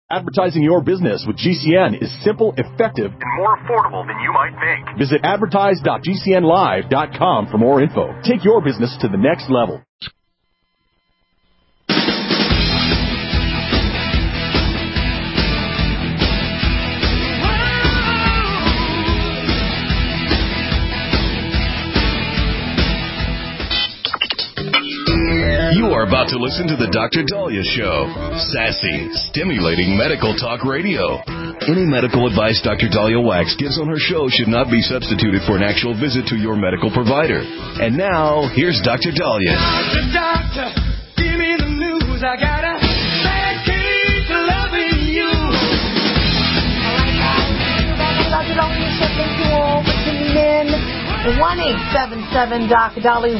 Advertising your business with GCN is simple, effective, and more affordable than you might think. Visit advertise.gcnlive.com for more info. Take your business to the next level. You are about to listen to the Dr. Daliah Show. Sassy, stimulating medical talk radio. Any medical advice Dr. Daliah Wax gives on her show should not be substituted for an actual visit to your medical provider. And now, here's Dr. Daliah. Doctor, give me the news. I got a bad case of loving you. Dr. Daliah Show, thank you all for tuning in. 1-877-Dr. Daliah,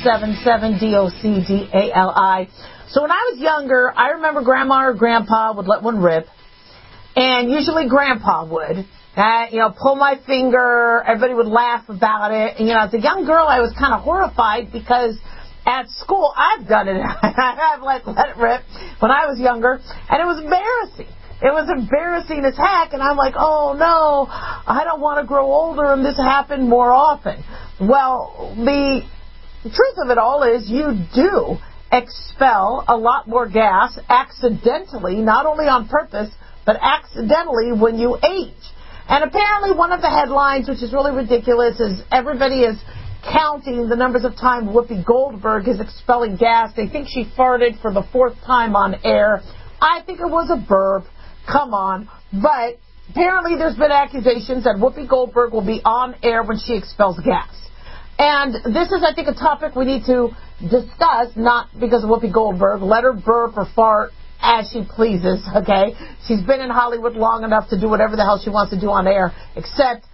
1-877-DOCDALI. So when I was younger, I remember Grandma or Grandpa would let one rip, and usually Grandpa would. Pull my finger, everybody would laugh about it. And, as a young girl, I was kind of horrified because at school, I've done it. I've let it rip when I was younger, and it was embarrassing. It was embarrassing as heck, and I'm like, oh, no, I don't want to grow older and this happen more often. Well, the truth of it all is you do expel a lot more gas accidentally, not only on purpose, but accidentally when you age. And apparently one of the headlines, which is really ridiculous, is everybody is counting the numbers of times Whoopi Goldberg is expelling gas. They think she farted for the 4th time on air. I think it was a burp. Come on. But apparently there's been accusations that Whoopi Goldberg will be on air when she expels gas. And this is, I think, a topic we need to discuss, not because of Whoopi Goldberg. Let her burp or fart as she pleases, okay? She's been in Hollywood long enough to do whatever the hell she wants to do on air, except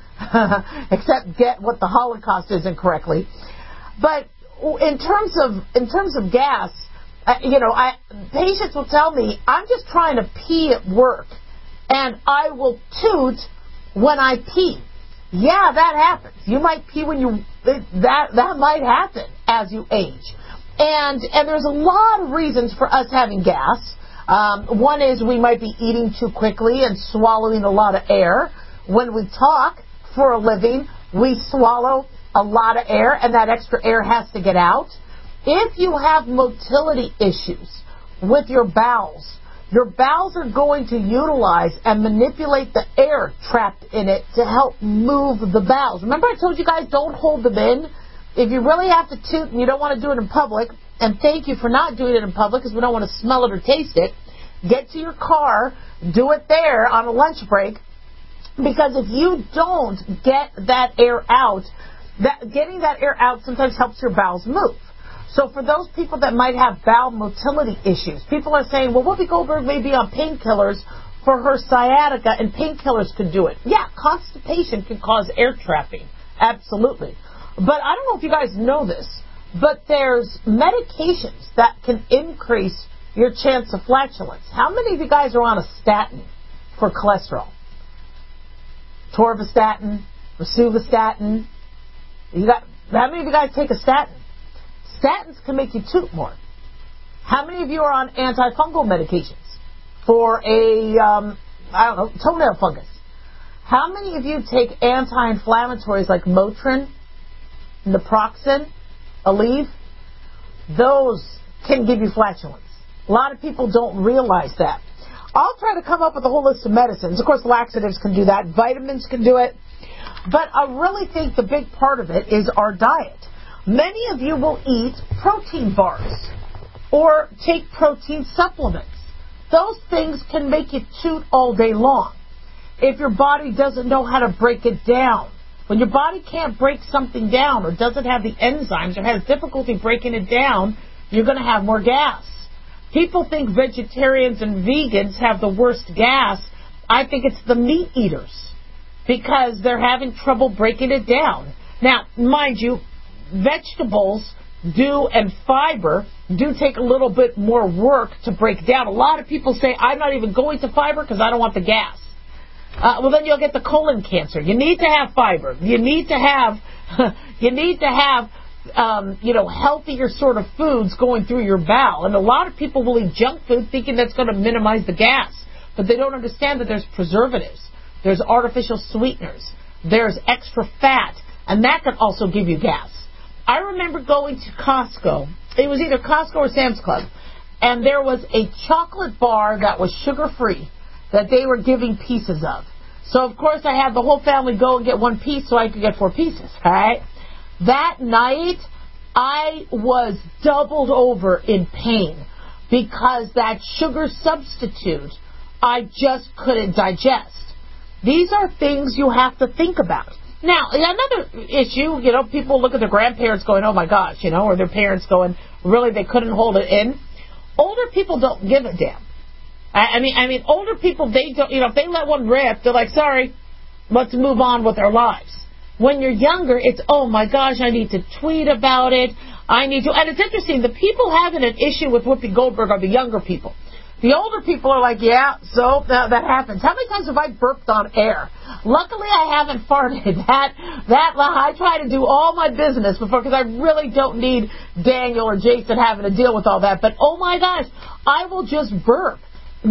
get what the Holocaust is incorrectly. But in terms of gas, patients will tell me, I'm just trying to pee at work, and I will toot when I pee. Yeah, that happens. You might pee when that might happen as you age. And there's a lot of reasons for us having gas. One is we might be eating too quickly and swallowing a lot of air. When we talk for a living, we swallow a lot of air, and that extra air has to get out. If you have motility issues with your bowels are going to utilize and manipulate the air trapped in it to help move the bowels. Remember I told you guys don't hold them in? If you really have to toot and you don't want to do it in public, and thank you for not doing it in public because we don't want to smell it or taste it, get to your car, do it there on a lunch break, because if you don't get that air out, getting that air out sometimes helps your bowels move. So for those people that might have bowel motility issues, people are saying, well, Whoopi Goldberg may be on painkillers for her sciatica, and painkillers could do it. Yeah, constipation can cause air trapping. Absolutely. But I don't know if you guys know this, but there's medications that can increase your chance of flatulence. How many of you guys are on a statin for cholesterol? Torvastatin, rosuvastatin. How many of you guys take a statin? Statins can make you toot more. How many of you are on antifungal medications for toenail fungus? How many of you take anti-inflammatories like Motrin, naproxen, Aleve? Those can give you flatulence. A lot of people don't realize that. I'll try to come up with a whole list of medicines. Of course, laxatives can do that. Vitamins can do it. But I really think the big part of it is our diet. Many of you will eat protein bars or take protein supplements. Those things can make you toot all day long if your body doesn't know how to break it down. When your body can't break something down or doesn't have the enzymes or has difficulty breaking it down, you're going to have more gas. People think vegetarians and vegans have the worst gas. I think it's the meat eaters because they're having trouble breaking it down. Now, mind you, vegetables and fiber do take a little bit more work to break down. A lot of people say, I'm not even going to fiber because I don't want the gas. Well, then you'll get the colon cancer. You need to have fiber. You need to have healthier sort of foods going through your bowel. And a lot of people will eat junk food thinking that's going to minimize the gas. but they don't understand that there's preservatives, there's artificial sweeteners, there's extra fat, and that can also give you gas. I remember going to Costco. It was either Costco or Sam's Club, and there was a chocolate bar that was sugar-free that they were giving pieces of. So, of course, I had the whole family go and get one piece so I could get 4 pieces, all right? That night, I was doubled over in pain because that sugar substitute I just couldn't digest. These are things you have to think about. Now, another issue, people look at their grandparents going, oh, my gosh, or their parents going, really, they couldn't hold it in. Older people don't give a damn. I mean, older people, they don't, if they let one rip, they're like, sorry, let's move on with our lives. When you're younger, it's, oh, my gosh, I need to tweet about it. And it's interesting, the people having an issue with Whoopi Goldberg are the younger people. The older people are like, yeah, so that happens. How many times have I burped on air? Luckily, I haven't farted. I try to do all my business before, because I really don't need Daniel or Jason having to deal with all that. But, oh, my gosh, I will just burp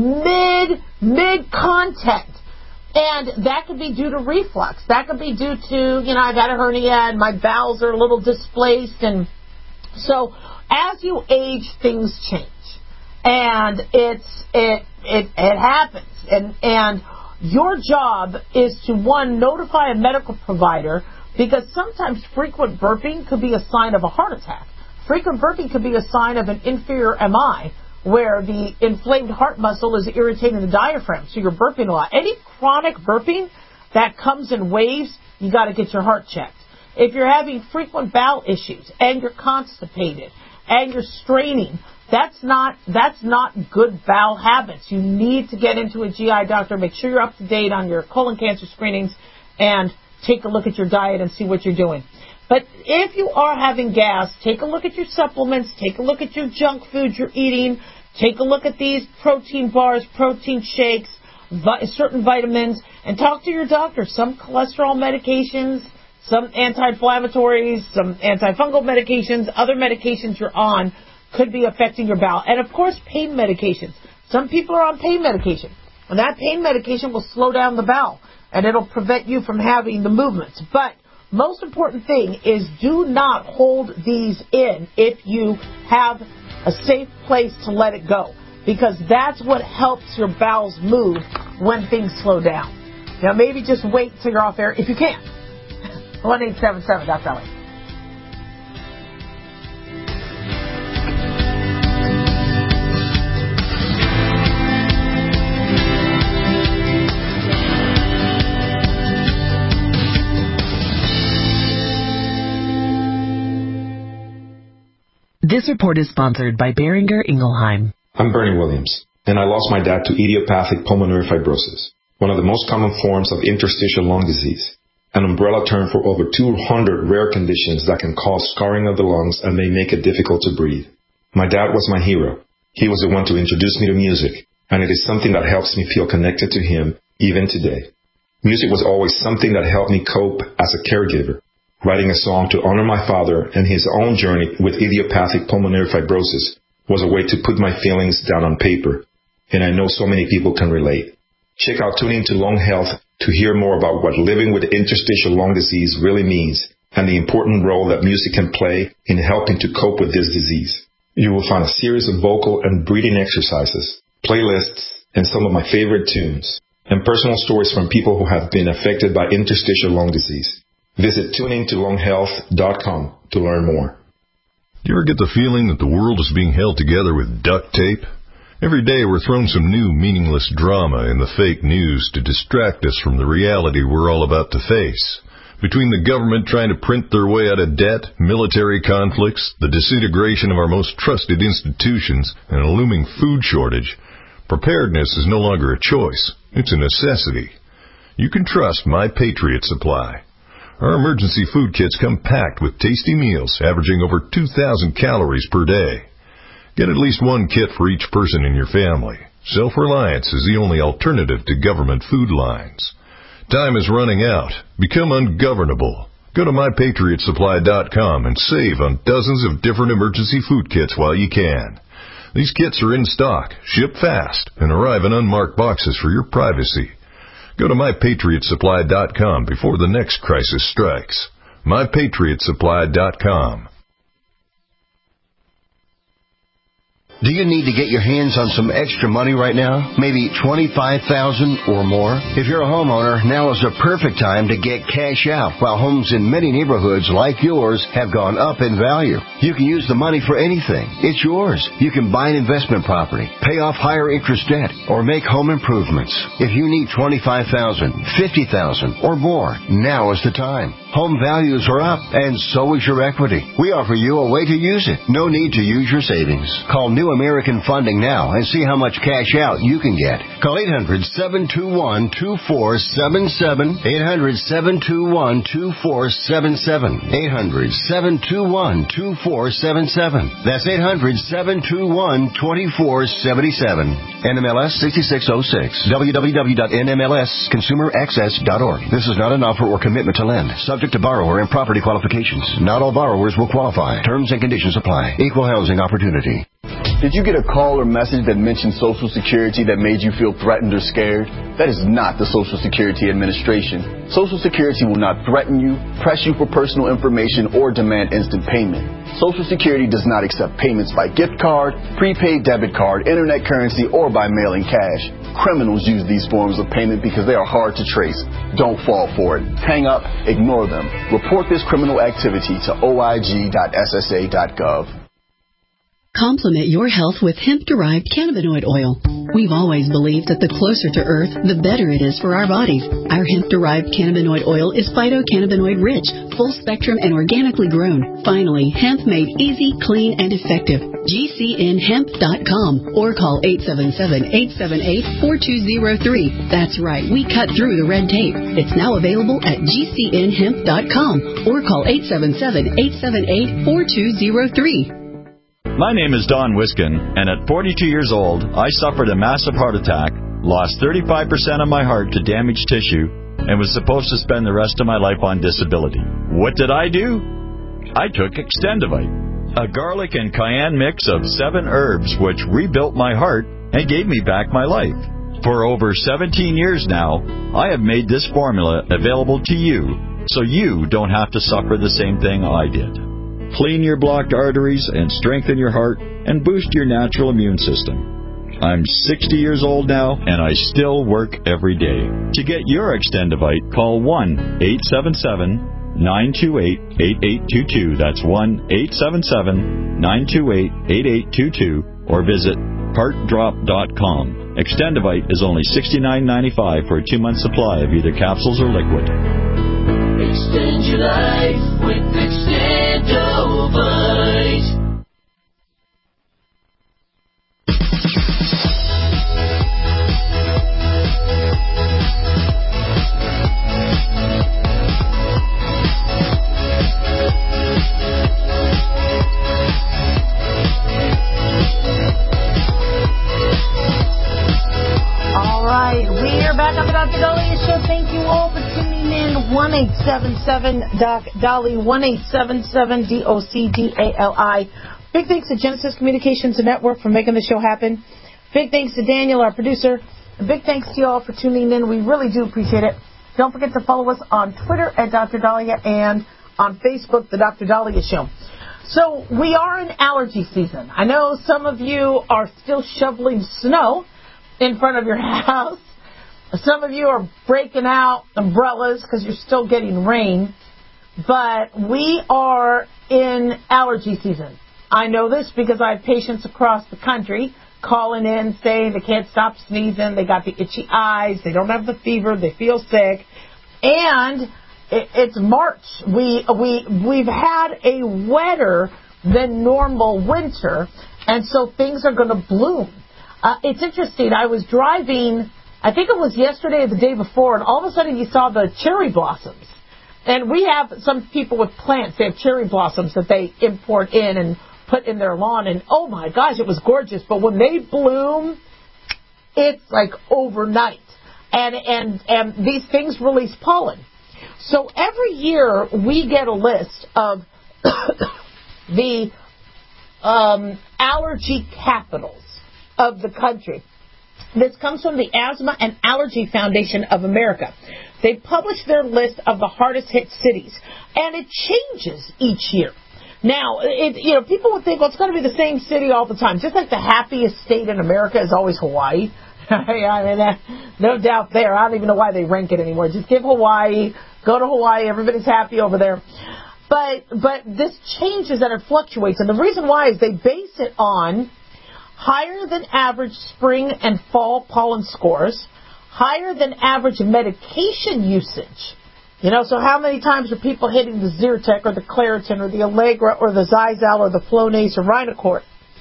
mid-content. And that could be due to reflux. That could be due to, I got a hernia and my bowels are a little displaced. And so as you age, things change. And it happens. And your job is to, one, notify a medical provider, because sometimes frequent burping could be a sign of a heart attack. Frequent burping could be a sign of an inferior MI, where the inflamed heart muscle is irritating the diaphragm, so you're burping a lot. Any chronic burping that comes in waves, you got to get your heart checked. If you're having frequent bowel issues and you're constipated and you're straining, that's not good bowel habits. You need to get into a GI doctor, make sure you're up to date on your colon cancer screenings, and take a look at your diet and see what you're doing. But if you are having gas, take a look at your supplements, take a look at your junk food you're eating, take a look at these protein bars, protein shakes, certain vitamins, and talk to your doctor. Some cholesterol medications, some anti-inflammatories, some antifungal medications, other medications you're on could be affecting your bowel. And, of course, pain medications. Some people are on pain medication, and that pain medication will slow down the bowel, and it'll prevent you from having the movements. But most important thing is, do not hold these in if you have a safe place to let it go, because that's what helps your bowels move when things slow down. Now, maybe just wait till you're off air if you can. 1-877-DOC-LA. This report is sponsored by Boehringer Ingelheim. I'm Bernie Williams, and I lost my dad to idiopathic pulmonary fibrosis, one of the most common forms of interstitial lung disease, an umbrella term for over 200 rare conditions that can cause scarring of the lungs and may make it difficult to breathe. My dad was my hero. He was the one to introduce me to music, and it is something that helps me feel connected to him even today. Music was always something that helped me cope as a caregiver. Writing a song to honor my father and his own journey with idiopathic pulmonary fibrosis was a way to put my feelings down on paper, and I know so many people can relate. Check out Tune Into Lung Health to hear more about what living with interstitial lung disease really means and the important role that music can play in helping to cope with this disease. You will find a series of vocal and breathing exercises, playlists, and some of my favorite tunes, and personal stories from people who have been affected by interstitial lung disease. Visit tuningtolunghealth.com to learn more. Do you ever get the feeling that the world is being held together with duct tape? Every day we're thrown some new meaningless drama in the fake news to distract us from the reality we're all about to face. Between the government trying to print their way out of debt, military conflicts, the disintegration of our most trusted institutions, and a looming food shortage, preparedness is no longer a choice. It's a necessity. You can trust My Patriot Supply. Our emergency food kits come packed with tasty meals averaging over 2,000 calories per day. Get at least one kit for each person in your family. Self-reliance is the only alternative to government food lines. Time is running out. Become ungovernable. Go to MyPatriotSupply.com and save on dozens of different emergency food kits while you can. These kits are in stock, ship fast, and arrive in unmarked boxes for your privacy. Go to MyPatriotSupply.com before the next crisis strikes. MyPatriotSupply.com. Do you need to get your hands on some extra money right now? Maybe $25,000 or more? If you're a homeowner, now is the perfect time to get cash out while homes in many neighborhoods like yours have gone up in value. You can use the money for anything. It's yours. You can buy an investment property, pay off higher interest debt, or make home improvements. If you need $25,000, $50,000 or more, now is the time. Home values are up, and so is your equity. We offer you a way to use it. No need to use your savings. Call New American Funding now and see how much cash out you can get. Call 800-721-2477. 800-721-2477. 800-721-2477. That's 800-721-2477. NMLS 6606. www.nmlsconsumeraccess.org. This is not an offer or commitment to lend. Subject to borrower and property qualifications. Not all borrowers will qualify. Terms and conditions apply. Equal housing opportunity. Did you get a call or message that mentioned Social Security that made you feel threatened or scared? That is not the Social Security Administration. Social Security will not threaten you, press you for personal information, or demand instant payment. Social Security does not accept payments by gift card, prepaid debit card, internet currency, or by mailing cash. Criminals use these forms of payment because they are hard to trace. Don't fall for it. Hang up, ignore them. Report this criminal activity to oig.ssa.gov. Complement your health with hemp-derived cannabinoid oil. We've always believed that the closer to Earth, the better it is for our bodies. Our hemp-derived cannabinoid oil is phytocannabinoid-rich, full-spectrum, and organically grown. Finally, hemp made easy, clean, and effective. GCNhemp.com or call 877-878-4203. That's right, we cut through the red tape. It's now available at GCNhemp.com or call 877-878-4203. My name is Don Wiskin, and at 42 years old, I suffered a massive heart attack, lost 35% of my heart to damaged tissue, and was supposed to spend the rest of my life on disability. What did I do? I took Extendivite, a garlic and cayenne mix of 7 herbs which rebuilt my heart and gave me back my life. For over 17 years now, I have made this formula available to you, so you don't have to suffer the same thing I did. Clean your blocked arteries and strengthen your heart and boost your natural immune system. I'm 60 years old now, and I still work every day. To get your Extendivite, call 1-877-928-8822. That's 1-877-928-8822. Or visit heartdrop.com. Extendivite is only $69.95 for a 2-month supply of either capsules or liquid. Extend your life with Extendovite. All right, we are back on the Dr. Daliah Show. Thank you all for tuning in. 1-877-DOC-DALI, 1-877-DOC-DALI. Big thanks to Genesis Communications Network for making the show happen. Big thanks to Daniel, our producer. And big thanks to you all for tuning in. We really do appreciate it. Don't forget to follow us on Twitter at Dr. Daliah and on Facebook, The Dr. Daliah Show. So we are in allergy season. I know some of you are still shoveling snow in front of your house. Some of you are breaking out umbrellas because you're still getting rain. But we are in allergy season. I know this because I have patients across the country calling in saying they can't stop sneezing, they got the itchy eyes, they don't have the fever, they feel sick. And it's March. We've had a wetter than normal winter, and so things are going to bloom. It's interesting. I was driving, I think it was yesterday or the day before, and all of a sudden you saw the cherry blossoms. And we have some people with plants, they have cherry blossoms that they import in and put in their lawn, and oh my gosh, it was gorgeous. But when they bloom, it's like overnight. And these things release pollen. So every year we get a list of the allergy capitals of the country. This comes from the Asthma and Allergy Foundation of America. They publish their list of the hardest hit cities, and it changes each year. Now, people would think, well, it's going to be the same city all the time. Just like the happiest state in America is always Hawaii. I mean, no doubt there. I don't even know why they rank it anymore. Just give Hawaii, go to Hawaii, everybody's happy over there. But this changes and it fluctuates, and the reason why is they base it on higher than average spring and fall pollen scores, higher than average medication usage. So how many times are people hitting the Zyrtec or the Claritin or the Allegra or the Zizal or the Flonase or Rhinocort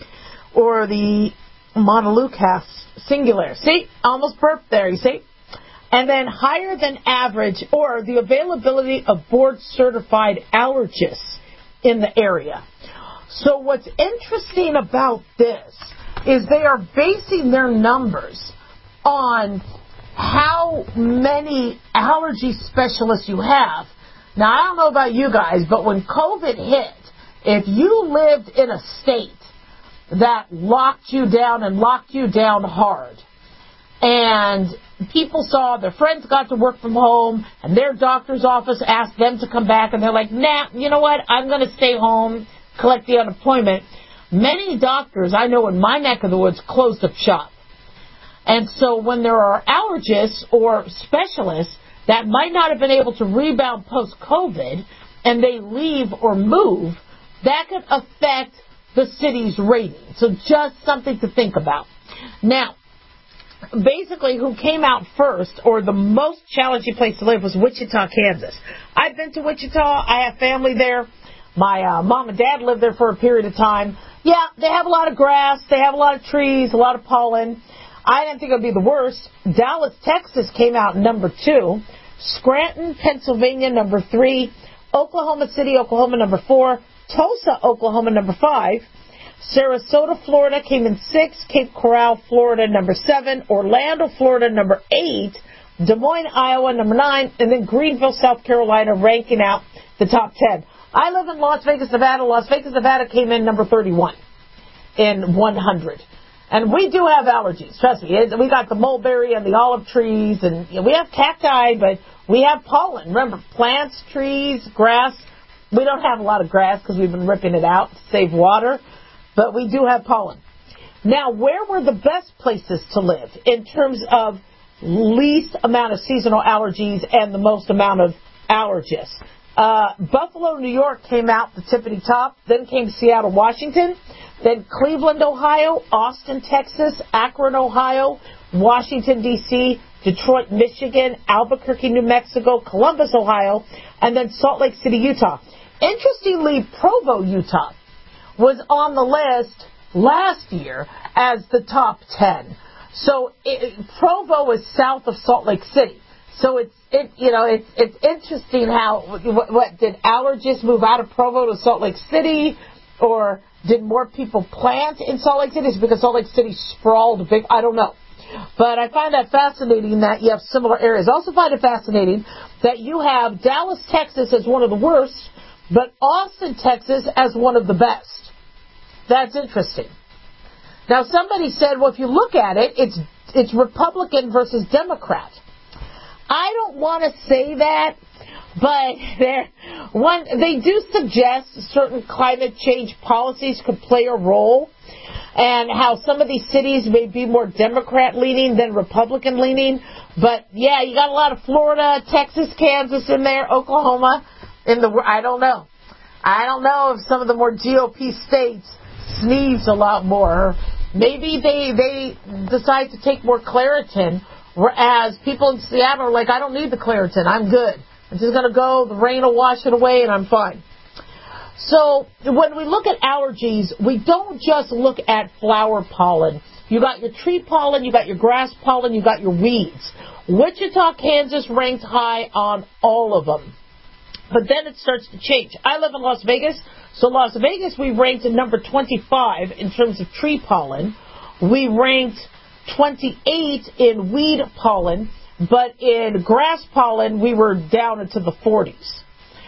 or the Montelukast Singular? See? Almost burped there, you see? And then higher than average or the availability of board-certified allergists in the area. So what's interesting about this is they are basing their numbers on how many allergy specialists you have. Now, I don't know about you guys, but when COVID hit, if you lived in a state that locked you down and locked you down hard, and people saw their friends got to work from home, and their doctor's office asked them to come back, and they're like, nah, you know what, I'm going to stay home, collect the unemployment. Many doctors, I know in my neck of the woods, closed up shop. And so when there are allergists or specialists that might not have been able to rebound post-COVID and they leave or move, that could affect the city's rating. So just something to think about. Now, basically who came out first or the most challenging place to live was Wichita, Kansas. I've been to Wichita. I have family there. My mom and dad lived there for a period of time. Yeah, they have a lot of grass. They have a lot of trees, a lot of pollen. I didn't think it would be the worst. Dallas, Texas came out number 2. Scranton, Pennsylvania, number 3. Oklahoma City, Oklahoma, number 4. Tulsa, Oklahoma, number 5. Sarasota, Florida came in 6. Cape Coral, Florida, number 7. Orlando, Florida, number 8. Des Moines, Iowa, number 9. And then Greenville, South Carolina, ranking out the top 10. I live in Las Vegas, Nevada. Las Vegas, Nevada came in number 31 in 100. And we do have allergies, trust me. We got the mulberry and the olive trees, and we have cacti, but we have pollen. Remember, plants, trees, grass. We don't have a lot of grass because we've been ripping it out to save water, but we do have pollen. Now, where were the best places to live in terms of least amount of seasonal allergies and the most amount of allergists? Buffalo, New York came out the tippity top. Then came Seattle, Washington. Then Cleveland, Ohio. Austin, Texas. Akron, Ohio. Washington, D.C. Detroit, Michigan. Albuquerque, New Mexico. Columbus, Ohio. And then Salt Lake City, Utah. Interestingly, Provo, Utah was on the list last year as the top 10. So Provo is south of Salt Lake City. So it's interesting how, what did allergists move out of Provo to Salt Lake City, or did more people plant in Salt Lake City? Is it because Salt Lake City sprawled big? I don't know. But I find that fascinating that you have similar areas. I also find it fascinating that you have Dallas, Texas as one of the worst, but Austin, Texas as one of the best. That's interesting. Now somebody said, well, if you look at it, it's Republican versus Democrat. I don't want to say that, but they do suggest certain climate change policies could play a role, and how some of these cities may be more Democrat-leaning than Republican-leaning. But, yeah, you got a lot of Florida, Texas, Kansas in there, Oklahoma. I don't know. I don't know if some of the more GOP states sneeze a lot more. Maybe they decide to take more Claritin, whereas people in Seattle are like, I don't need the Claritin. I'm good. I'm just going to go. The rain will wash it away, and I'm fine. So when we look at allergies, we don't just look at flower pollen. You got your tree pollen, you got your grass pollen, you got your weeds. Wichita, Kansas ranked high on all of them. But then it starts to change. I live in Las Vegas. So Las Vegas, we ranked at number 25 in terms of tree pollen. We ranked 28 in weed pollen, but in grass pollen, we were down into the 40s.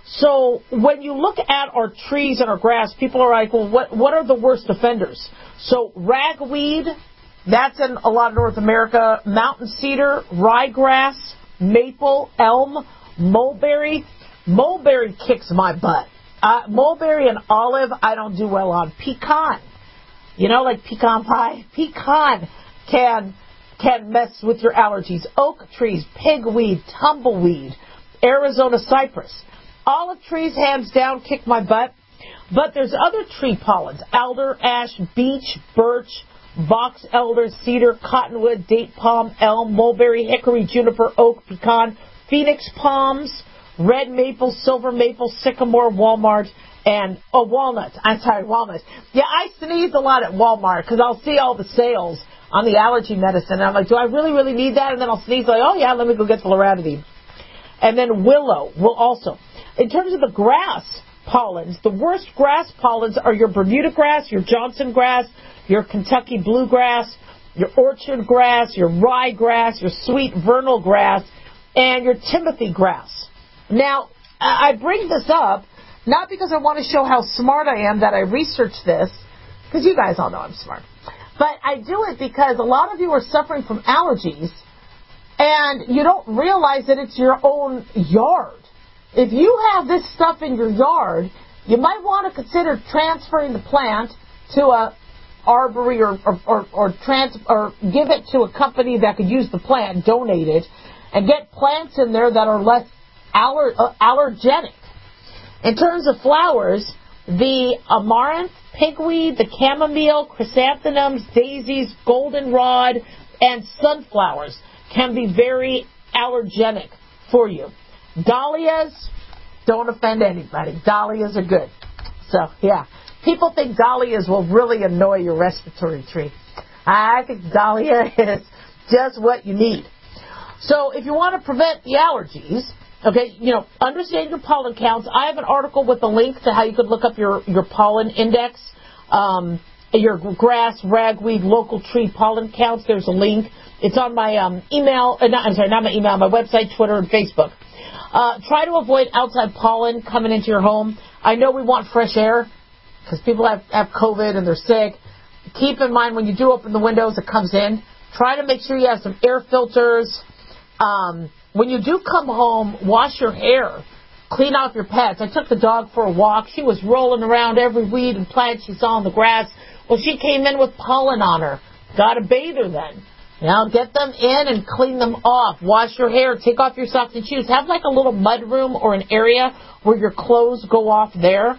So when you look at our trees and our grass, people are like, well, what are the worst offenders? So ragweed, that's in a lot of North America, mountain cedar, ryegrass, maple, elm, mulberry. Mulberry kicks my butt. Mulberry and olive, I don't do well on. Pecan, like pecan pie. Pecan can mess with your allergies. Oak trees, pigweed, tumbleweed, Arizona cypress. Olive trees, hands down, kick my butt. But there's other tree pollens. Alder, ash, beech, birch, box elder, cedar, cottonwood, date palm, elm, mulberry, hickory, juniper, oak, pecan, phoenix palms, red maple, silver maple, sycamore, walnuts. Walnuts. Yeah, I sneeze a lot at Walmart because I'll see all the sales on the allergy medicine. And I'm like, do I really, really need that? And then I'll sneeze like, oh, yeah, let me go get the loratadine. And then willow will also. In terms of the grass pollens, the worst grass pollens are your Bermuda grass, your Johnson grass, your Kentucky bluegrass, your orchard grass, your ryegrass, your sweet vernal grass, and your Timothy grass. Now, I bring this up not because I want to show how smart I am that I researched this, because you guys all know I'm smart, but I do it because a lot of you are suffering from allergies, and you don't realize that it's your own yard. If you have this stuff in your yard, you might want to consider transferring the plant to a arbory or give it to a company that could use the plant, donate it, and get plants in there that are less allergenic. In terms of flowers, the amaranth, pigweed, the chamomile, chrysanthemums, daisies, goldenrod, and sunflowers can be very allergenic for you. Dahlias, don't offend anybody. Dahlias are good. So, yeah. People think dahlias will really annoy your respiratory tree. I think dahlia is just what you need. So, if you want to prevent the allergies, okay, understand your pollen counts. I have an article with a link to how you could look up your pollen index, your grass, ragweed, local tree pollen counts. There's a link. It's on my my website, Twitter, and Facebook. Try to avoid outside pollen coming into your home. I know we want fresh air because people have COVID and they're sick. Keep in mind when you do open the windows, it comes in. Try to make sure you have some air filters. When you do come home, wash your hair. Clean off your pets. I took the dog for a walk. She was rolling around every weed and plant she saw on the grass. Well, she came in with pollen on her. Got to bathe her then. Get them in and clean them off. Wash your hair. Take off your socks and shoes. Have like a little mud room or an area where your clothes go off there.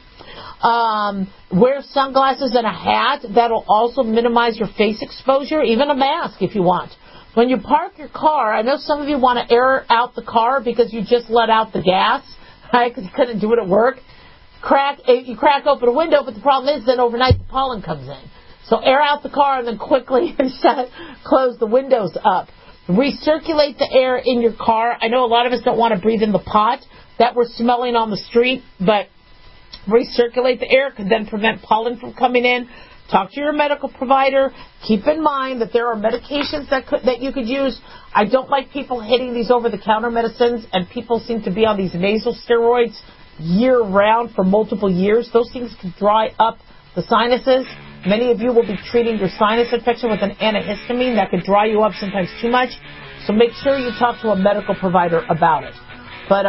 Wear sunglasses and a hat. That'll also minimize your face exposure. Even a mask if you want. When you park your car, I know some of you want to air out the car because you just let out the gas, right, because you couldn't do it at work. You crack open a window, but the problem is then overnight the pollen comes in. So air out the car and then quickly close the windows up. Recirculate the air in your car. I know a lot of us don't want to breathe in the pot that we're smelling on the street, but recirculate the air could then prevent pollen from coming in. Talk to your medical provider. Keep in mind that there are medications that you could use. I don't like people hitting these over-the-counter medicines, and people seem to be on these nasal steroids year-round for multiple years. Those things can dry up the sinuses. Many of you will be treating your sinus infection with an antihistamine that could dry you up sometimes too much. So make sure you talk to a medical provider about it. But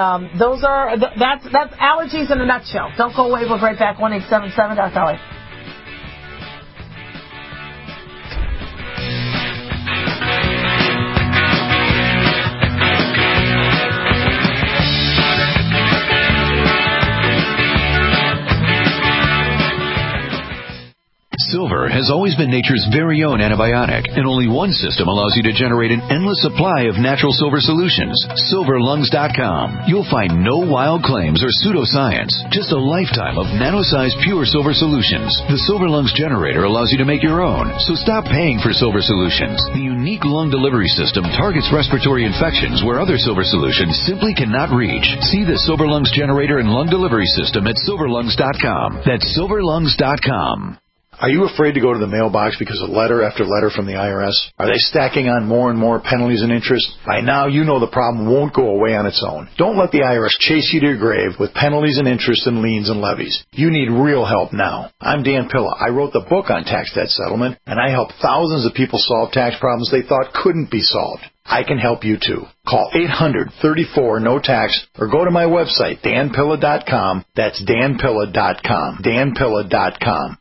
that's allergies in a nutshell. Don't go away. We'll be right back. 1-877 Dr. Dolly. Silver has always been nature's very own antibiotic, and only one system allows you to generate an endless supply of natural silver solutions. SilverLungs.com. You'll find no wild claims or pseudoscience, just a lifetime of nano-sized pure silver solutions. The Silver Lungs generator allows you to make your own, so stop paying for silver solutions. The unique lung delivery system targets respiratory infections where other silver solutions simply cannot reach. See the Silver Lungs generator and lung delivery system at SilverLungs.com. That's SilverLungs.com. Are you afraid to go to the mailbox because of letter after letter from the IRS? Are they stacking on more and more penalties and interest? By now, you know the problem won't go away on its own. Don't let the IRS chase you to your grave with penalties and interest and liens and levies. You need real help now. I'm Dan Pilla. I wrote the book on tax debt settlement, and I help thousands of people solve tax problems they thought couldn't be solved. I can help you too. Call 800-34-NO-TAX or go to my website, danpilla.com. That's danpilla.com. danpilla.com.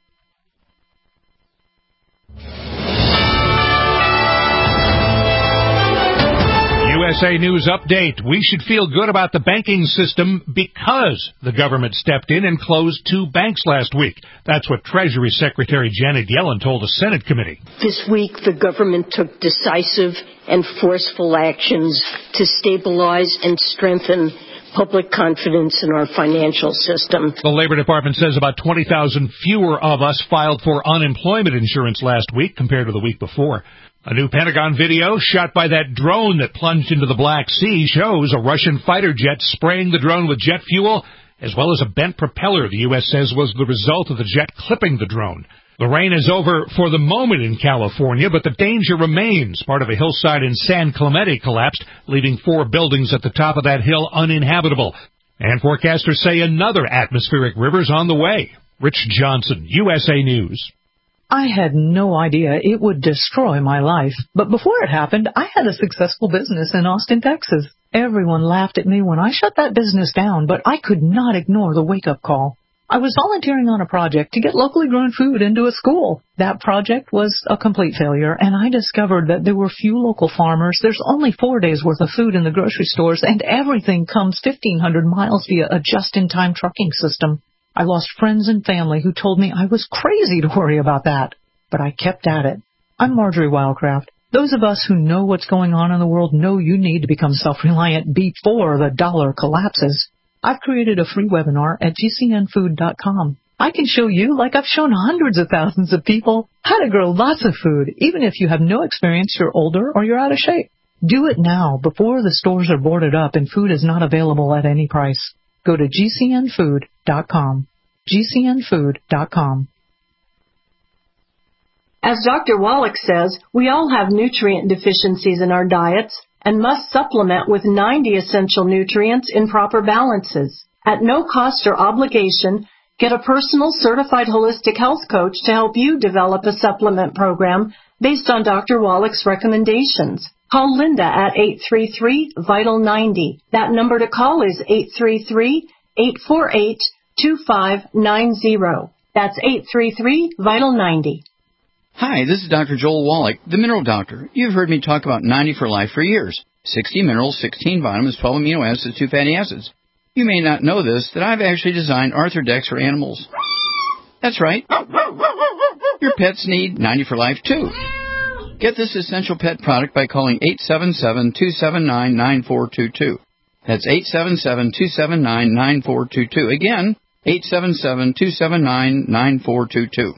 USA News Update. We should feel good about the banking system because the government stepped in and closed 2 banks last week. That's what Treasury Secretary Janet Yellen told a Senate committee. This week, the government took decisive and forceful actions to stabilize and strengthen public confidence in our financial system. The Labor Department says about 20,000 fewer of us filed for unemployment insurance last week compared to the week before. A new Pentagon video shot by that drone that plunged into the Black Sea shows a Russian fighter jet spraying the drone with jet fuel, as well as a bent propeller the U.S. says was the result of the jet clipping the drone. The rain is over for the moment in California, but the danger remains. Part of a hillside in San Clemente collapsed, leaving 4 buildings at the top of that hill uninhabitable. And forecasters say another atmospheric river's on the way. Rich Johnson, USA News. I had no idea it would destroy my life. But before it happened, I had a successful business in Austin, Texas. Everyone laughed at me when I shut that business down, but I could not ignore the wake-up call. I was volunteering on a project to get locally grown food into a school. That project was a complete failure, and I discovered that there were few local farmers. There's only 4 days' worth of food in the grocery stores, and everything comes 1,500 miles via a just-in-time trucking system. I lost friends and family who told me I was crazy to worry about that. But I kept at it. I'm Marjorie Wildcraft. Those of us who know what's going on in the world know you need to become self-reliant before the dollar collapses. I've created a free webinar at gcnfood.com. I can show you, like I've shown hundreds of thousands of people, how to grow lots of food, even if you have no experience, you're older, or you're out of shape. Do it now before the stores are boarded up and food is not available at any price. Go to gcnfood.com. gcnfood.com. As Dr. Wallach says, we all have nutrient deficiencies in our diets and must supplement with 90 essential nutrients in proper balances. At no cost or obligation, get a personal certified holistic health coach to help you develop a supplement program based on Dr. Wallach's recommendations. Call Linda at 833-VITAL-90. That number to call is 833-848-2590. That's 833-VITAL-90. Hi, this is Dr. Joel Wallach, the Mineral Doctor. You've heard me talk about 90 for Life for years. 60 minerals, 16 vitamins, 12 amino acids, 2 fatty acids. You may not know this, that I've actually designed Arthrodex for animals. That's right. Your pets need 90 for Life, too. Get this essential pet product by calling 877-279-9422. That's 877-279-9422. Again, 877-279-9422.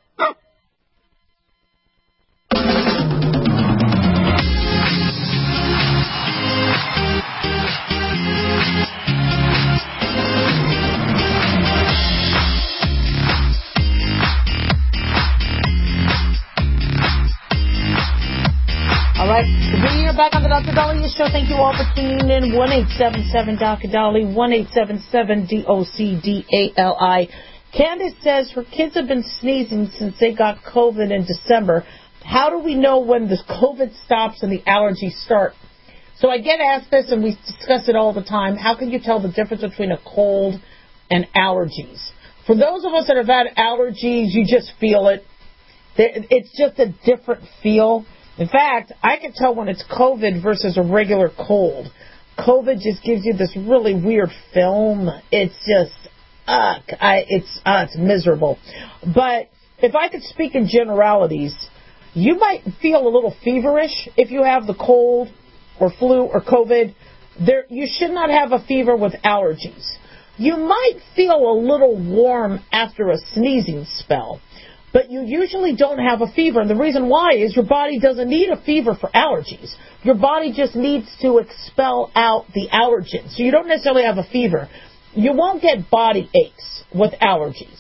We're back on the Dr. Dahlia Show. Thank you all for tuning in. 1-877-Dr. 1-877-DOCDALI. Candace says her kids have been sneezing since they got COVID in December. How do we know when the COVID stops and the allergies start? So I get asked this, and we discuss it all the time. How can you tell the difference between a cold and allergies? For those of us that have had allergies, you just feel it. It's just a different feel. In fact, I can tell when it's COVID versus a regular cold. COVID just gives you this really weird film. It's just, it's miserable. But if I could speak in generalities, you might feel a little feverish if you have the cold or flu or COVID. You should not have a fever with allergies. You might feel a little warm after a sneezing spell, but you usually don't have a fever. And the reason why is your body doesn't need a fever for allergies. Your body just needs to expel out the allergens. So you don't necessarily have a fever. You won't get body aches with allergies.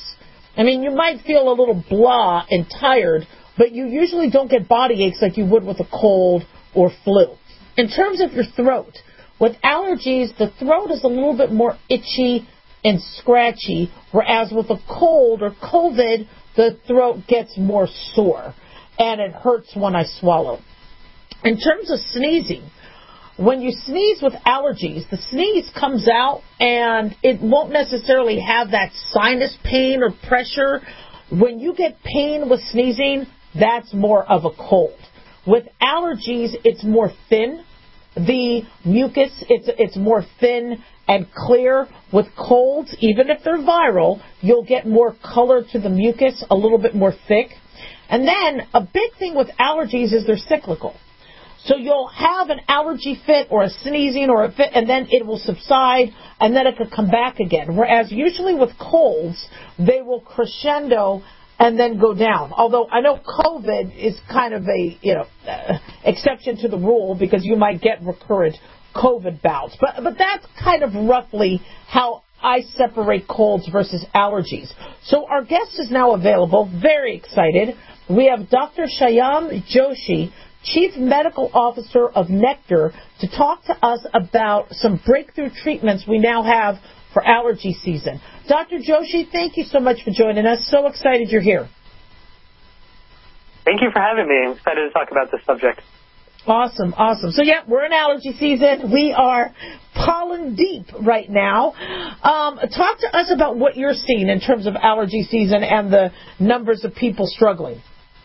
I mean, you might feel a little blah and tired, but you usually don't get body aches like you would with a cold or flu. In terms of your throat, with allergies, the throat is a little bit more itchy and scratchy, whereas with a cold or COVID, the throat gets more sore, and it hurts when I swallow. In terms of sneezing, when you sneeze with allergies, the sneeze comes out, and it won't necessarily have that sinus pain or pressure. When you get pain with sneezing, that's more of a cold. With allergies, it's more thin. The mucus, it's more thin and clear. With colds, even if they're viral, you'll get more color to the mucus, a little bit more thick. And then a big thing with allergies is they're cyclical. So you'll have an allergy fit or a sneezing or a fit, and then it will subside, and then it could come back again. Whereas usually with colds, they will crescendo and then go down. Although I know COVID is kind of a exception to the rule, because you might get recurrent COVID bouts. But that's kind of roughly how I separate colds versus allergies. So our guest is now available. Very excited. We have Dr. Shyam Joshi, Chief Medical Officer of Nectar, to talk to us about some breakthrough treatments we now have for allergy season. Dr. Joshi, thank you so much for joining us. So excited you're here. Thank you for having me. I'm excited to talk about this subject. Awesome. So, yeah, we're in allergy season. We are pollen deep right now. Talk to us about what you're seeing in terms of allergy season and the numbers of people struggling.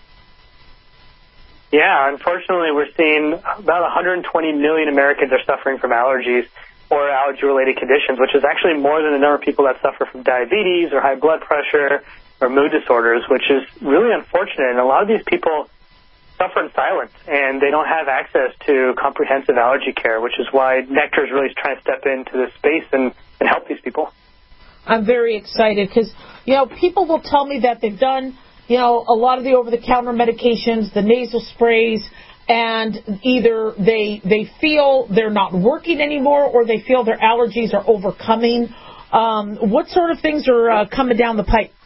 Yeah, unfortunately, we're seeing about 120 million Americans are suffering from allergies or allergy-related conditions, which is actually more than the number of people that suffer from diabetes or high blood pressure or mood disorders, which is really unfortunate. And a lot of these people suffer in silence, and they don't have access to comprehensive allergy care, which is why Nectar is really trying to step into this space and help these people. I'm very excited because, people will tell me that they've done, a lot of the over-the-counter medications, the nasal sprays, and either they feel they're not working anymore or they feel their allergies are overcoming. What sort of things are coming down the pipe?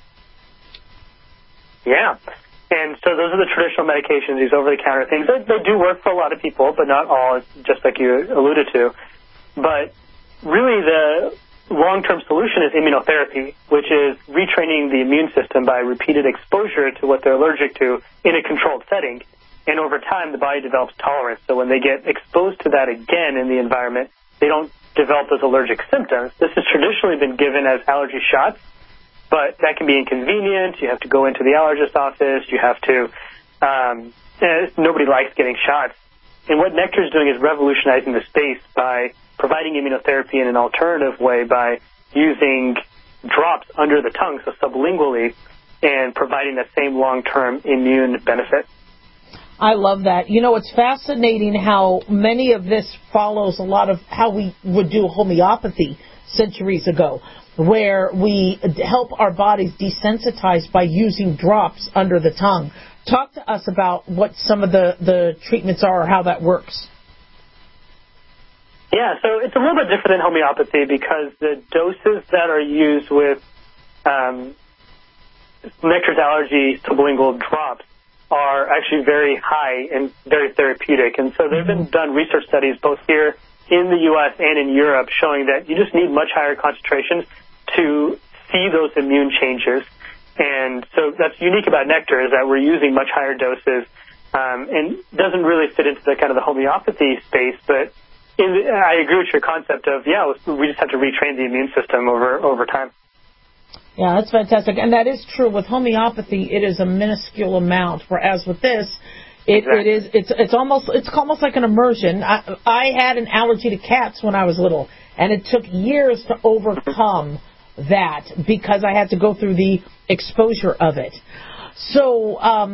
Yeah. And so those are the traditional medications, these over-the-counter things. They do work for a lot of people, but not all, just like you alluded to. But really the long-term solution is immunotherapy, which is retraining the immune system by repeated exposure to what they're allergic to in a controlled setting. And over time, the body develops tolerance. So when they get exposed to that again in the environment, they don't develop those allergic symptoms. This has traditionally been given as allergy shots, but that can be inconvenient. You have to go into the allergist office. You have to, nobody likes getting shots. And what Nectar is doing is revolutionizing the space by providing immunotherapy in an alternative way by using drops under the tongue, so sublingually, and providing that same long-term immune benefit. I love that. It's fascinating how many of this follows a lot of how we would do homeopathy centuries ago, where we help our bodies desensitize by using drops under the tongue. Talk to us about what some of the treatments are or how that works. Yeah, so it's a little bit different than homeopathy because the doses that are used with Nectar's allergy sublingual drops are actually very high and very therapeutic. And so there have been done research studies both here in the U.S. and in Europe showing that you just need much higher concentrations to see those immune changes. And so that's unique about Nectar is that we're using much higher doses and doesn't really fit into the kind of the homeopathy space. But I agree with your concept of, we just have to retrain the immune system over time. Yeah, that's fantastic. And that is true. With homeopathy, it is a minuscule amount, whereas with this, it's almost like an immersion. I had an allergy to cats when I was little, and it took years to overcome that because I had to go through the exposure of it. So,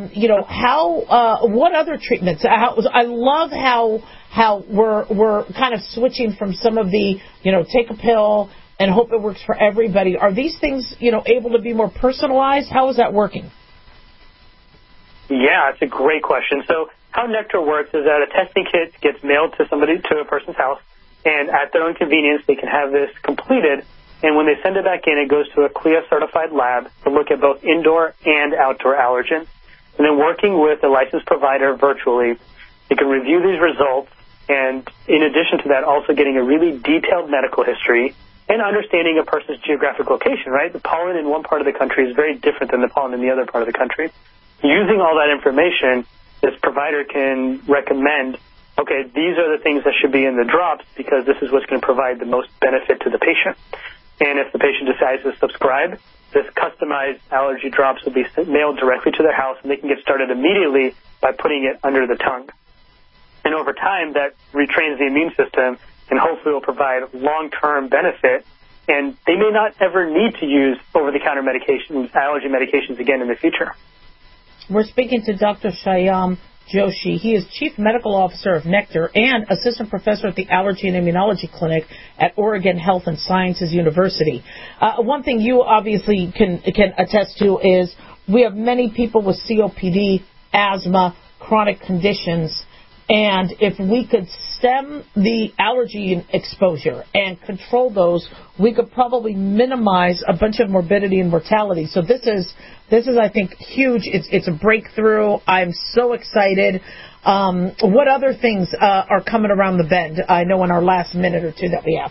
what other treatments? I love how we're kind of switching from some of the, take a pill and hope it works for everybody. Are these things, able to be more personalized? How is that working? Yeah, it's a great question. So how Nectar works is that a testing kit gets mailed to a person's house, and at their own convenience, they can have this completed, And when they send it back in, it goes to a CLIA-certified lab to look at both indoor and outdoor allergens. And then working with a licensed provider virtually, they can review these results, and in addition to that, also getting a really detailed medical history and understanding a person's geographic location, right? The pollen in one part of the country is very different than the pollen in the other part of the country. Using all that information, this provider can recommend, okay, these are the things that should be in the drops because this is what's going to provide the most benefit to the patient. And if the patient decides to subscribe, this customized allergy drops will be mailed directly to their house, and they can get started immediately by putting it under the tongue. And over time, that retrains the immune system and hopefully will provide long-term benefit. And they may not ever need to use over-the-counter medications, allergy medications again in the future. We're speaking to Dr. Shyam Joshi. He is Chief Medical Officer of Nectar and Assistant Professor at the Allergy and Immunology Clinic at Oregon Health and Sciences University. One thing you obviously can attest to is we have many people with COPD, asthma, chronic conditions, and if we could stem the allergy exposure and control those, we could probably minimize a bunch of morbidity and mortality. So this is I think, huge. It's a breakthrough. I'm so excited. What other things are coming around the bend? I know in our last minute or two that we have.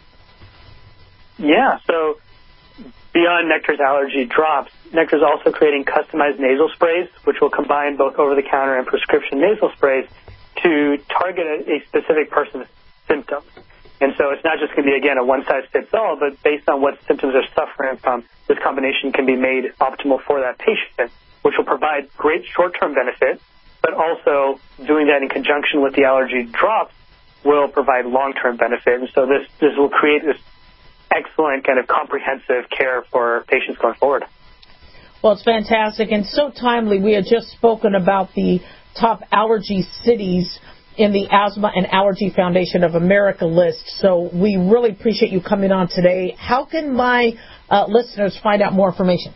Yeah, so beyond Nectar's allergy drops, Nectar's also creating customized nasal sprays, which will combine both over-the-counter and prescription nasal sprays to target a specific person's symptoms. And so it's not just going to be, again, a one-size-fits-all, but based on what symptoms they're suffering from, this combination can be made optimal for that patient, which will provide great short-term benefit, but also doing that in conjunction with the allergy drops will provide long-term benefit. And so this will create this excellent kind of comprehensive care for patients going forward. Well, it's fantastic and so timely. We had just spoken about the top allergy cities in the Asthma and Allergy Foundation of America list. So we really appreciate you coming on today. How can my listeners find out more information?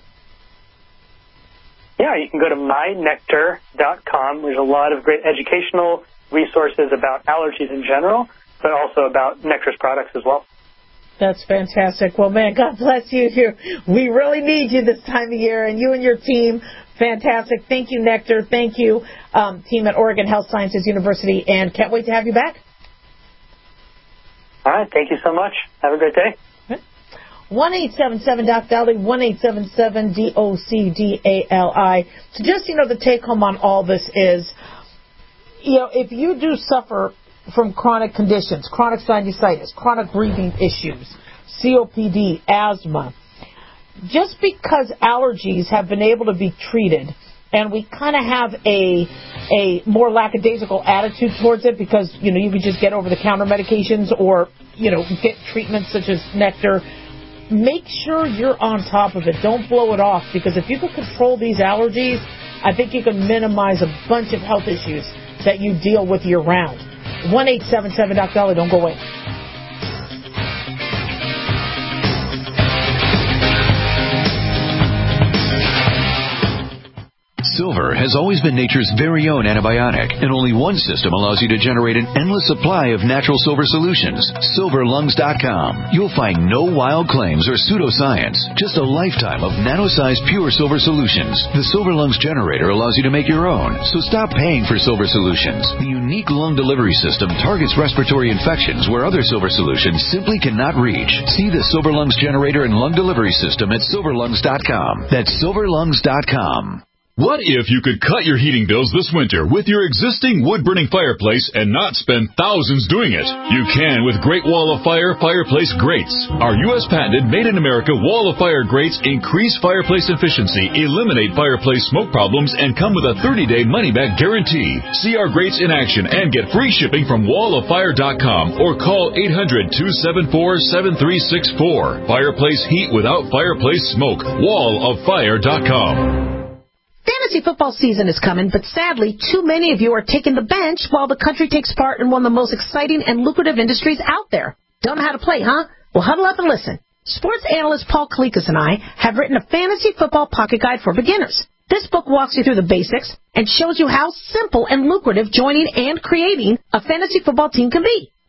Yeah, you can go to mynectar.com. There's a lot of great educational resources about allergies in general, but also about Nectar's products as well. That's fantastic. Well, man, God bless you. We really need you this time of year, and you and your team. Fantastic. Thank you, Nectar. Thank you, team at Oregon Health Sciences University, and can't wait to have you back. All right. Thank you so much. Have a great day. 1-877-DOC-DALY, 1-877-DOC-DALI. So just, the take-home on all this is, if you do suffer from chronic conditions, chronic sinusitis, chronic breathing issues, COPD, asthma, just because allergies have been able to be treated and we kind of have a more lackadaisical attitude towards it because, you can just get over-the-counter medications or, get treatments such as Nectar, make sure you're on top of it. Don't blow it off because if you can control these allergies, I think you can minimize a bunch of health issues that you deal with year-round. 1-877-DOC-DOLLY. Don't go away. Silver has always been nature's very own antibiotic, and only one system allows you to generate an endless supply of natural silver solutions. SilverLungs.com. You'll find no wild claims or pseudoscience, just a lifetime of nano-sized pure silver solutions. The Silver Lungs generator allows you to make your own, so stop paying for silver solutions. The unique lung delivery system targets respiratory infections where other silver solutions simply cannot reach. See the Silver Lungs generator and lung delivery system at SilverLungs.com. That's SilverLungs.com. What if you could cut your heating bills this winter with your existing wood-burning fireplace and not spend thousands doing it? You can with Great Wall of Fire fireplace grates. Our U.S. patented made-in-America Wall of Fire grates increase fireplace efficiency, eliminate fireplace smoke problems, and come with a 30-day money-back guarantee. See our grates in action and get free shipping from walloffire.com or call 800-274-7364. Fireplace heat without fireplace smoke. walloffire.com. Fantasy football season is coming, but sadly, too many of you are taking the bench while the country takes part in one of the most exciting and lucrative industries out there. Don't know how to play, huh? Well, huddle up and listen. Sports analyst Paul Kalikas and I have written a fantasy football pocket guide for beginners. This book walks you through the basics and shows you how simple and lucrative joining and creating a fantasy football team can be.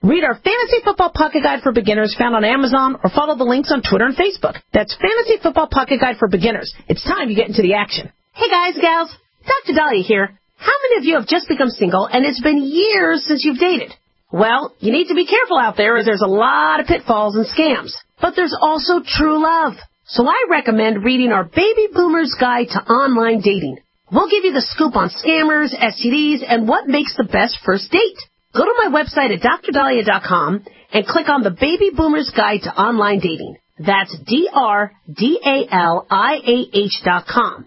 Read our Fantasy Football Pocket Guide for Beginners found on Amazon or follow the links on Twitter and Facebook. That's Fantasy Football Pocket Guide for Beginners. It's time you get into the action. Hey guys, gals, Dr. Dahlia here. How many of you have just become single and it's been years since you've dated? Well, you need to be careful out there as there's a lot of pitfalls and scams. But there's also true love. So I recommend reading our Baby Boomer's Guide to Online Dating. We'll give you the scoop on scammers, STDs, and what makes the best first date. Go to my website at drdahlia.com and click on the Baby Boomer's Guide to Online Dating. That's DRDALIAH.com.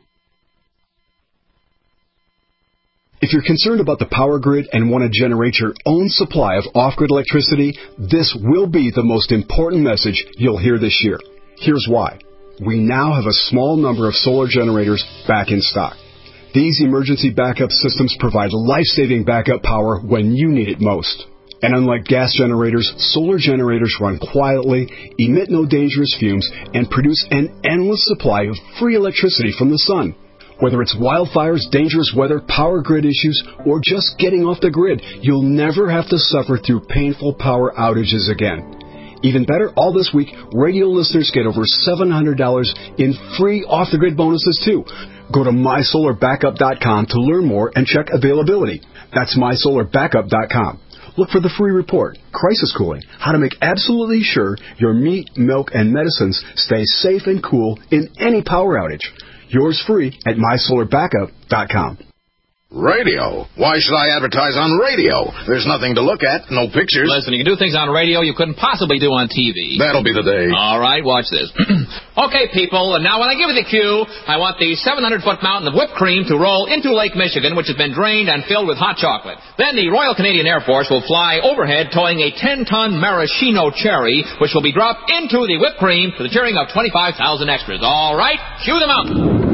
If you're concerned about the power grid and want to generate your own supply of off-grid electricity, this will be the most important message you'll hear this year. Here's why. We now have a small number of solar generators back in stock. These emergency backup systems provide life-saving backup power when you need it most. And unlike gas generators, solar generators run quietly, emit no dangerous fumes, and produce an endless supply of free electricity from the sun. Whether it's wildfires, dangerous weather, power grid issues, or just getting off the grid, you'll never have to suffer through painful power outages again. Even better, all this week, radio listeners get over $700 in free off-the-grid bonuses, too. Go to mysolarbackup.com to learn more and check availability. That's mysolarbackup.com. Look for the free report, Crisis Cooling, how to make absolutely sure your meat, milk, and medicines stay safe and cool in any power outage. Yours free at mysolarbackup.com. Radio? Why should I advertise on radio? There's nothing to look at, no pictures. Listen, you can do things on radio you couldn't possibly do on TV. That'll be the day. All right, watch this. Okay, people, now when I give you the cue, I want the 700-foot mountain of whipped cream to roll into Lake Michigan, which has been drained and filled with hot chocolate. Then the Royal Canadian Air Force will fly overhead towing a 10-ton maraschino cherry, which will be dropped into the whipped cream to the cheering of 25,000 extras. All right, cue the mountain.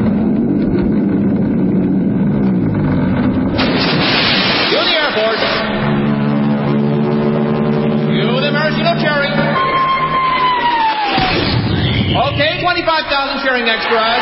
Okay, 25,000 cheering extras.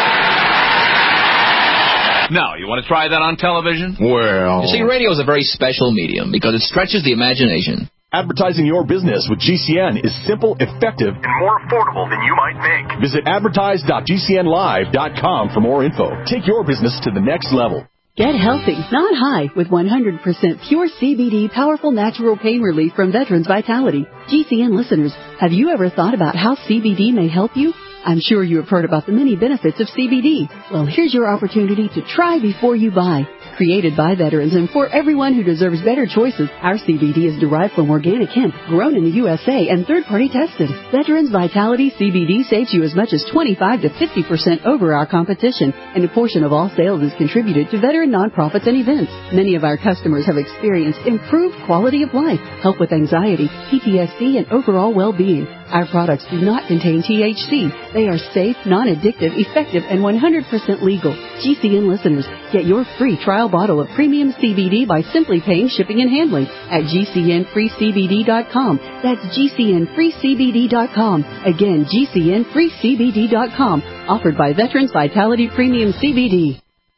Now, you want to try that on television? Well... You see, radio is a very special medium because it stretches the imagination. Advertising your business with GCN is simple, effective, and more affordable than you might think. Visit advertise.gcnlive.com for more info. Take your business to the next level. Get healthy, not high, with 100% pure CBD powerful natural pain relief from Veterans Vitality. GCN listeners, have you ever thought about how CBD may help you? I'm sure you have heard about the many benefits of CBD. Well, here's your opportunity to try before you buy. Created by veterans and for everyone who deserves better choices, our CBD is derived from organic hemp, grown in the USA and third-party tested. Veterans Vitality CBD saves you as much as 25 to 50% over our competition, and a portion of all sales is contributed to veteran nonprofits and events. Many of our customers have experienced improved quality of life, help with anxiety, PTSD, and overall well-being. Our products do not contain THC. They are safe, non-addictive, effective, and 100% legal. GCN listeners, get your free trial bottle of premium CBD by simply paying shipping and handling at GCNFreeCBD.com. That's GCNFreeCBD.com. Again, GCNFreeCBD.com. Offered by Veterans Vitality Premium CBD.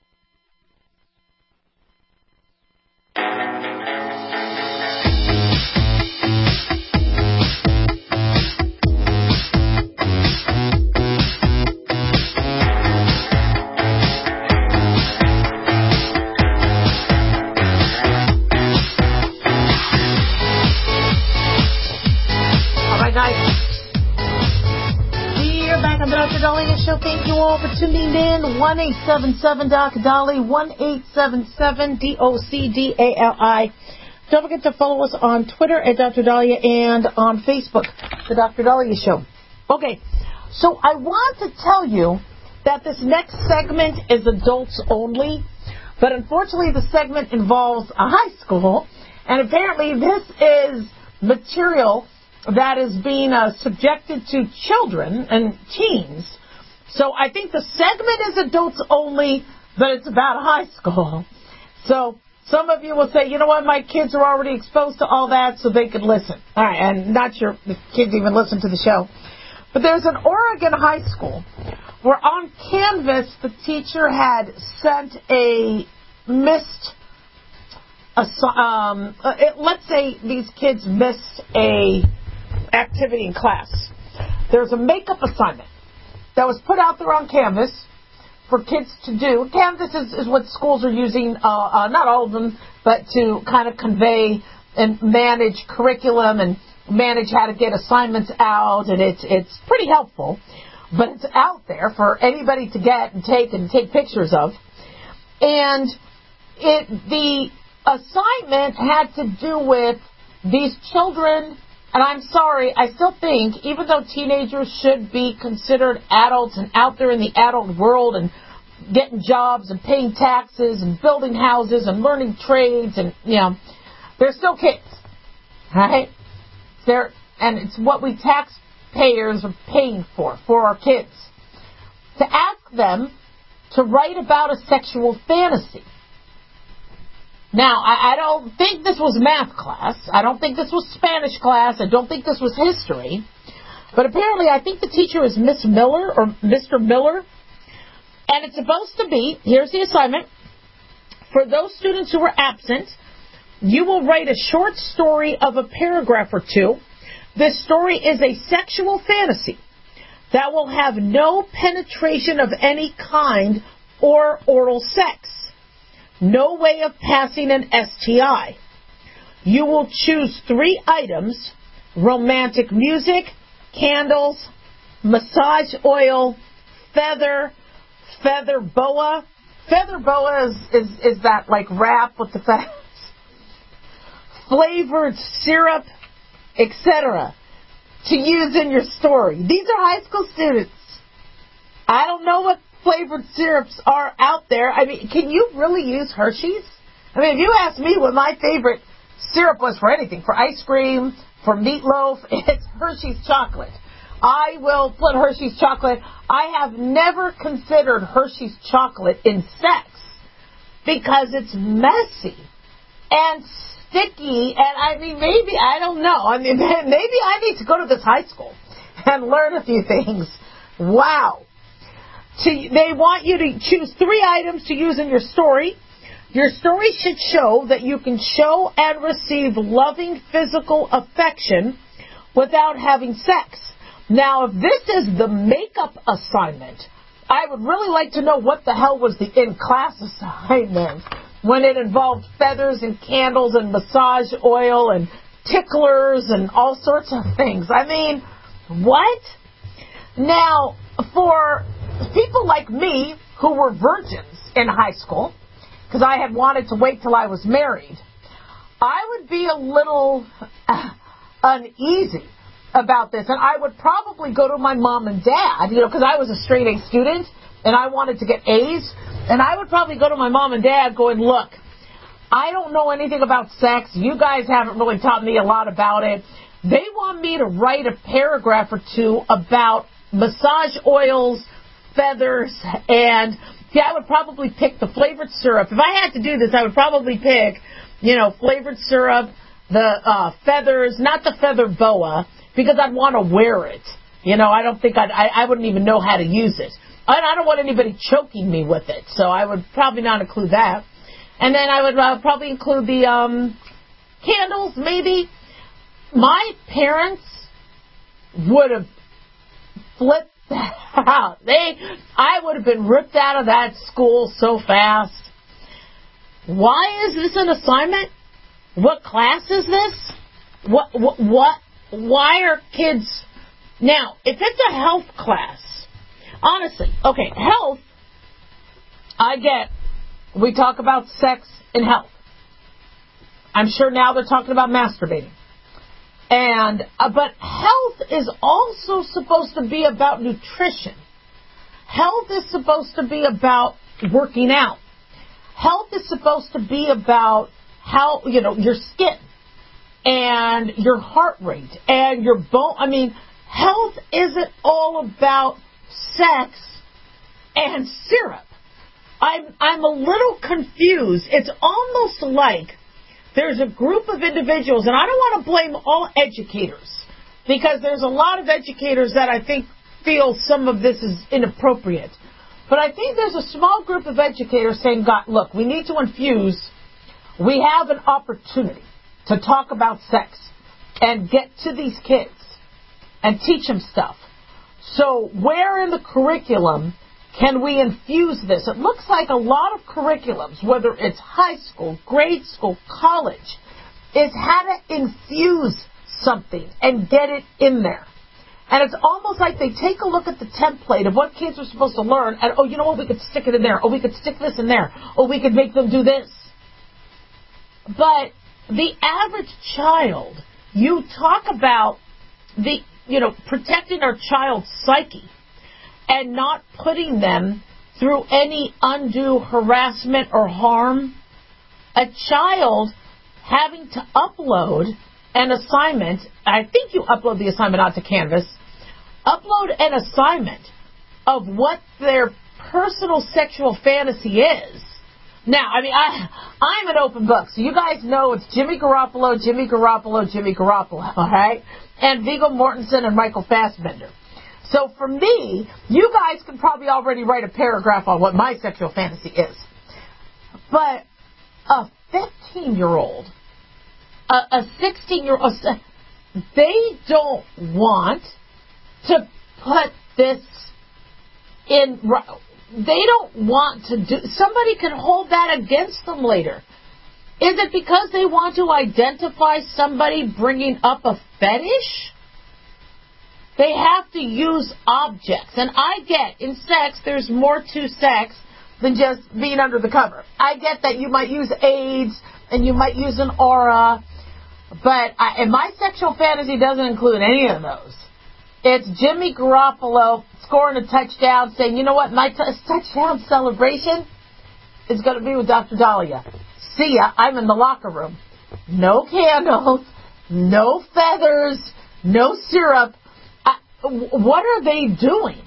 Show. Thank you all for tuning in. 1-877-DOC-DOLLY, 1-877-DOC-DALI. Don't forget to follow us on Twitter at Dr. Dahlia and on Facebook, The Dr. Dahlia Show. Okay, so I want to tell you that this next segment is adults only, but unfortunately the segment involves a high school, and apparently this is material that is being subjected to children and teens. So I think the segment is adults only, but it's about high school. So some of you will say, you know what, my kids are already exposed to all that, so they could listen. All right, and not sure if kids even listen to the show. But there's an Oregon high school where on Canvas the teacher had sent a missed let's say these kids missed a activity in class. There's a makeup assignment that was put out there on Canvas for kids to do. Canvas is what schools are using, not all of them, but to kind of convey and manage curriculum and manage how to get assignments out, and it's pretty helpful. But it's out there for anybody to get and take pictures of. And the assignment had to do with these children, and I'm sorry, I still think, even though teenagers should be considered adults and out there in the adult world and getting jobs and paying taxes and building houses and learning trades, and, they're still kids, right? And it's what we taxpayers are paying for our kids. To ask them to write about a sexual fantasy. Now, I don't think this was math class. I don't think this was Spanish class. I don't think this was history. But apparently, I think the teacher is Miss Miller or Mr. Miller. And it's supposed to be, here's the assignment, for those students who were absent, you will write a short story of a paragraph or two. This story is a sexual fantasy that will have no penetration of any kind or oral sex. No way of passing an STI. You will choose 3 items: romantic music, candles, massage oil, feather boa. Feather boa is that like wrap with the feathers. Flavored syrup, etc. to use in your story. These are high school students. I don't know what flavored syrups are out there. I mean, can you really use Hershey's? I mean, if you ask me what my favorite syrup was for anything, for ice cream, for meatloaf, it's Hershey's chocolate. I will put Hershey's chocolate. I have never considered Hershey's chocolate in sex because it's messy and sticky, and I mean, maybe, I don't know. I mean, maybe I need to go to this high school and learn a few things. Wow. They want you to choose 3 items to use in your story. Your story should show that you can show and receive loving physical affection without having sex. Now, if this is the makeup assignment, I would really like to know what the hell was the in-class assignment when it involved feathers and candles and massage oil and ticklers and all sorts of things. I mean, what? Now, for people like me who were virgins in high school, because I had wanted to wait till I was married, I would be a little uneasy about this, and I would probably go to my mom and dad, because I was a straight A student, and I wanted to get A's, and I would probably go to my mom and dad going, look, I don't know anything about sex. You guys haven't really taught me a lot about it. They want me to write a paragraph or 2 about massage oils, feathers, and I would probably pick the flavored syrup. If I had to do this, I would probably pick, flavored syrup, the feathers, not the feather boa, because I'd want to wear it. I don't think I wouldn't even know how to use it. I don't want anybody choking me with it, so I would probably not include that. And then I would probably include the candles, maybe. My parents would have flipped that out. I would have been ripped out of that school so fast. Why is this an assignment? What class is this? What? Why are kids... Now, if it's a health class, honestly, okay, health, I get, we talk about sex and health. I'm sure now they're talking about masturbating. But health is also supposed to be about nutrition. Health is supposed to be about working out. Health is supposed to be about how, your skin and your heart rate and your bone. I mean, health isn't all about sex and syrup. I'm a little confused. It's almost like there's a group of individuals, and I don't want to blame all educators, because there's a lot of educators that I think feel some of this is inappropriate. But I think there's a small group of educators saying, God, look, we need to infuse We have an opportunity to talk about sex and get to these kids and teach them stuff. So where in the curriculum can we infuse this? It looks like a lot of curriculums, whether it's high school, grade school, college, is how to infuse something and get it in there. And it's almost like they take a look at the template of what kids are supposed to learn, and, oh, you know what, we could stick it in there. Oh, we could stick this in there. Oh, we could make them do this. But the average child, you talk about protecting our child's psyche and not putting them through any undue harassment or harm. A child having to upload an assignment, I think you upload the assignment onto Canvas, upload an assignment of what their personal sexual fantasy is. Now, I mean, I'm an open book, so you guys know it's Jimmy Garoppolo, all right? And Viggo Mortensen and Michael Fassbender. So for me, you guys can probably already write a paragraph on what my sexual fantasy is. But a 15-year-old, a 16-year-old, they don't want to put this in. They don't want to do. Somebody can hold that against them later. Is it because they want to identify somebody bringing up a fetish? They have to use objects. And I get, in sex, there's more to sex than just being under the cover. I get that you might use AIDS and you might use an aura, but and my sexual fantasy doesn't include any of those. It's Jimmy Garoppolo scoring a touchdown, saying, you know what, my touchdown celebration is going to be with Dr. Dahlia. See ya, I'm in the locker room. No candles, no feathers, no syrup. What are they doing?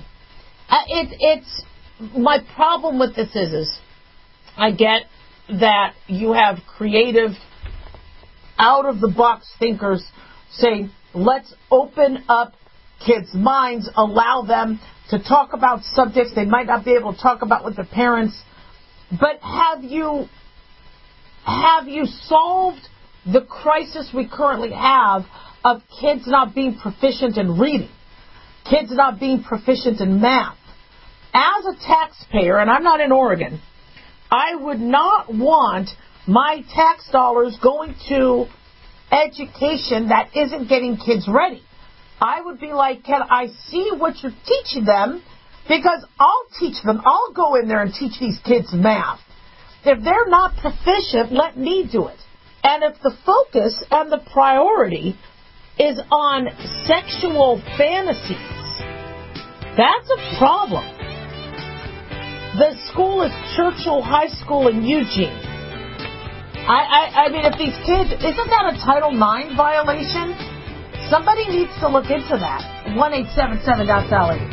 It's my problem with this is I get that you have creative, out-of-the-box thinkers saying, let's open up kids' minds, allow them to talk about subjects they might not be able to talk about with their parents. But have you solved the crisis we currently have of kids not being proficient in reading, kids not being proficient in math? As a taxpayer, and I'm not in Oregon, I would not want my tax dollars going to education that isn't getting kids ready. I would be like, can I see what you're teaching them? Because I'll teach them. I'll go in there and teach these kids math. If they're not proficient, let me do it. And if the focus and the priority is on sexual fantasies, that's a problem. The school is Churchill High School in Eugene. I mean, if these kids, isn't that a Title IX violation? Somebody needs to look into that. 1-877-SALLY.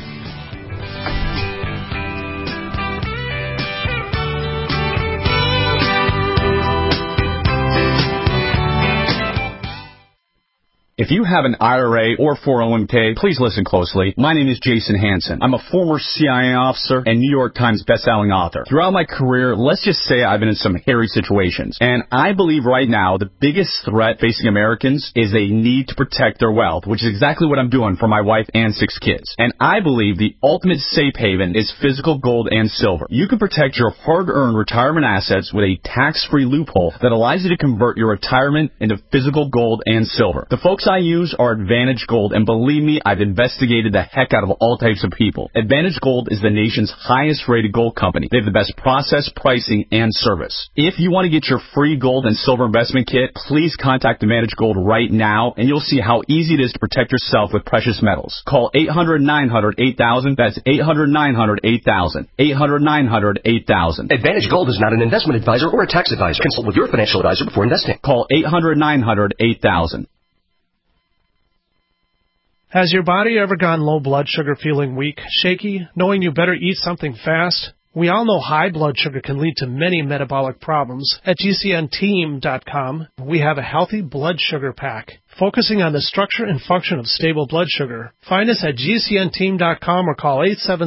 If you have an IRA or 401k, please listen closely. My name is Jason Hansen. I'm a former CIA officer and New York Times bestselling author. Throughout my career, let's just say I've been in some hairy situations. And I believe right now the biggest threat facing Americans is they need to protect their wealth, which is exactly what I'm doing for my wife and 6 kids. And I believe the ultimate safe haven is physical gold and silver. You can protect your hard-earned retirement assets with a tax-free loophole that allows you to convert your retirement into physical gold and silver. The folks I use are Advantage Gold, and believe me, I've investigated the heck out of all types of people. Advantage Gold is the nation's highest rated gold company. They have the best process, pricing, and service. If you want to get your free gold and silver investment kit, please contact Advantage Gold right now, and you'll see how easy it is to protect yourself with precious metals. Call 800-900-8000. That's 800-900-8000. 800-900-8000. Advantage Gold is not an investment advisor or a tax advisor. Consult with your financial advisor before investing. Call 800-900-8000. Has your body ever gone low blood sugar, feeling weak, shaky, knowing you better eat something fast? We all know high blood sugar can lead to many metabolic problems. At GCNteam.com, we have a healthy blood sugar pack. focusing on the structure and function of stable blood sugar. Find us at gcnteam.com or call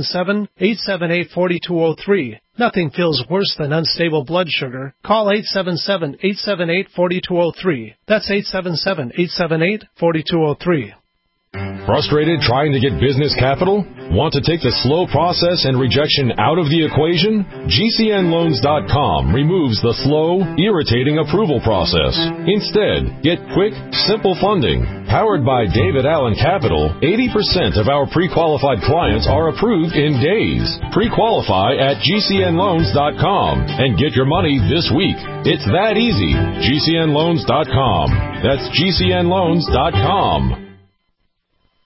877-878-4203. Nothing feels worse than unstable blood sugar. Call 877-878-4203. That's 877-878-4203. Frustrated trying to get business capital? Want to take the slow process and rejection out of the equation? GCNloans.com removes the slow, irritating approval process. Instead, get quick, simple funding. Powered by David Allen Capital, 80% of our pre-qualified clients are approved in days. Pre-qualify at GCNloans.com and get your money this week. It's that easy. GCNloans.com. That's GCNloans.com.